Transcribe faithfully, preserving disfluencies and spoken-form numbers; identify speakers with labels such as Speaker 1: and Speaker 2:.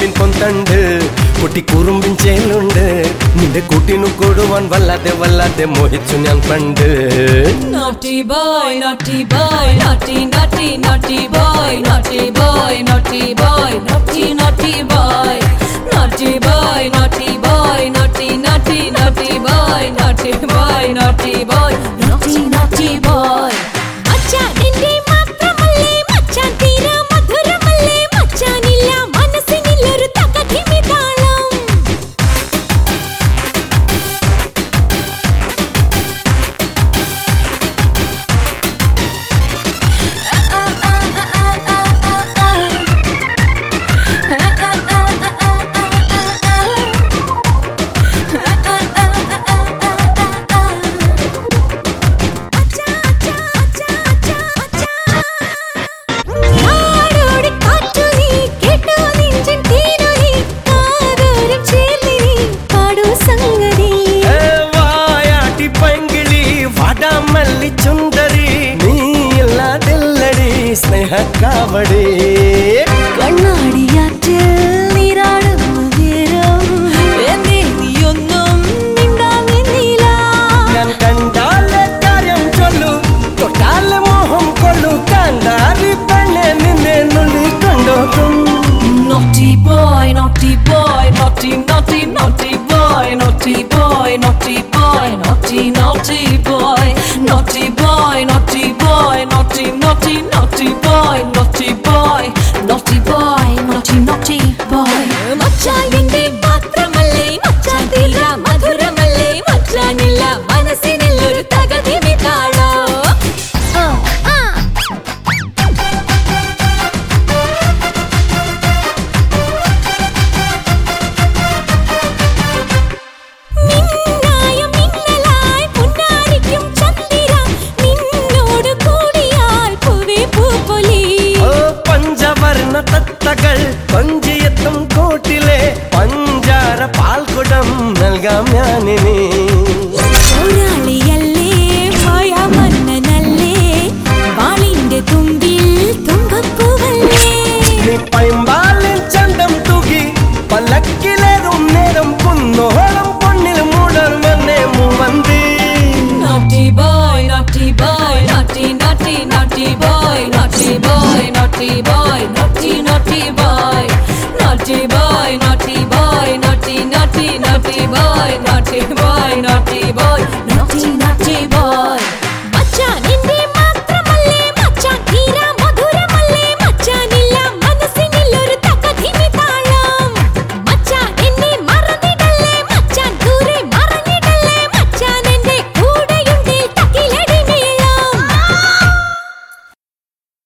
Speaker 1: കൊമ്പിൻ പൊന്തണ്ട് കുട്ടി കുറുമ്പിൻ ചേലുണ്ട് നിന്റെ കുട്ടിനു കൊടുവാൻ വല്ലാതെ വല്ലാതെ മോഹിച്ചു ഞാൻ പണ്ട്
Speaker 2: Naughty boy, naughty boy, naughty, naughty, naughty boy, naughty boy, naughty boy, naughty, naughty boy, naughty boy, naughty boy, naughty, naughty, naughty boy, naughty boy, naughty boy, naughty, naughty boy. Macha ninde മാത്രമല്ലേ മച്ചാൻ തീര മധുരമല്ലേ മച്ചാനില്ല മനസ്സിനില്ലൊരു തകതിമിതാളം
Speaker 1: കാവടേ
Speaker 2: കണ്ണാടിയാറ്റിൽ നീരാടുന്ന നേരം എന്നെ നീയൊന്നും മിണ്ടാനില്ല
Speaker 1: ഞാൻ കണ്ടാലെ കാര്യം ചൊല്ലു തൊട്ടാലെ മോഹം കൊള്ളു കണ്ടാരി പെണ്ണെ നിന്നെ നുള്ളി കൊണ്ടോക്കും
Speaker 2: Naughty boy, naughty boy, naughty, naughty, naughty boy, naughty boy, naughty boy, naughty, naughty boy, naughty boy, naughty boy, naughty, naughty, naughty boy, naughty boy, naughty boy, naughty, naughty boy. മച്ചാനിന്റെ മാത്രമല്ലേ മച്ചാൻ തീര മധുരമല്ലേ മച്ചാനില്ല മനസ്സിനില്ലൊരു തകതിമിതാളോ
Speaker 1: തത്തകൾ കൊഞ്ചിയെത്തും കോട്ടിലെ പഞ്ചാര പാൽക്കുടം നൽകാം ഞാനിനി